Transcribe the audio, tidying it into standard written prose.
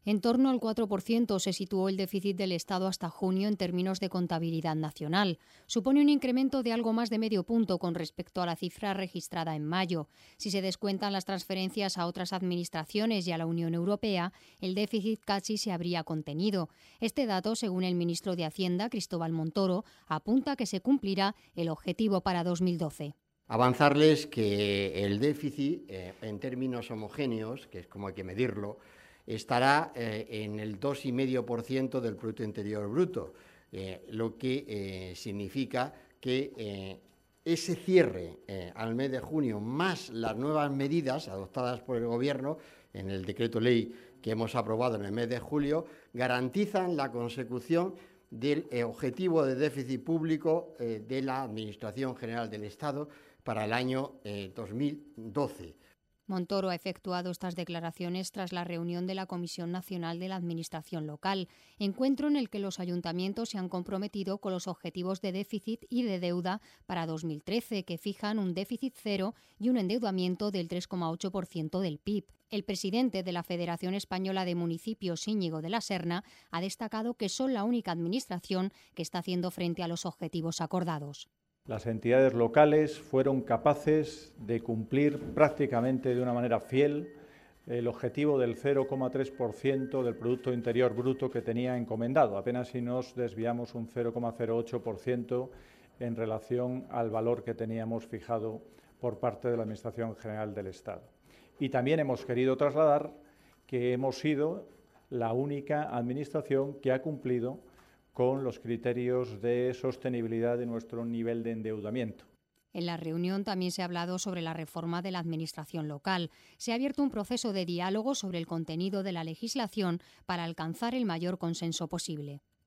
En torno al 4% se situó el déficit del Estado hasta junio en términos de contabilidad nacional. Supone un incremento de algo más de medio punto con respecto a la cifra registrada en mayo. Si se descuentan las transferencias a otras administraciones y a la Unión Europea, el déficit casi se habría contenido. Este dato, según el ministro de Hacienda, Cristóbal Montoro, apunta que se cumplirá el objetivo para 2012. Avanzarles que el déficit, en términos homogéneos, que es como hay que medirlo, estará en el 2,5% del Producto Interior Bruto, lo que significa que ese cierre al mes de junio, más las nuevas medidas adoptadas por el Gobierno en el decreto ley que hemos aprobado en el mes de julio, garantizan la consecución del objetivo de déficit público de la Administración General del Estado para el año 2012. Montoro ha efectuado estas declaraciones tras la reunión de la Comisión Nacional de la Administración Local, encuentro en el que los ayuntamientos se han comprometido con los objetivos de déficit y de deuda para 2013, que fijan un déficit cero y un endeudamiento del 3,8% del PIB. El presidente de la Federación Española de Municipios, Íñigo de la Serna, ha destacado que son la única administración que está haciendo frente a los objetivos acordados. Las entidades locales fueron capaces de cumplir prácticamente de una manera fiel el objetivo del 0,3% del Producto Interior Bruto que tenía encomendado, apenas si nos desviamos un 0,08% en relación al valor que teníamos fijado por parte de la Administración General del Estado. Y también hemos querido trasladar que hemos sido la única administración que ha cumplido con los criterios de sostenibilidad de nuestro nivel de endeudamiento. En la reunión también se ha hablado sobre la reforma de la administración local. Se ha abierto un proceso de diálogo sobre el contenido de la legislación para alcanzar el mayor consenso posible.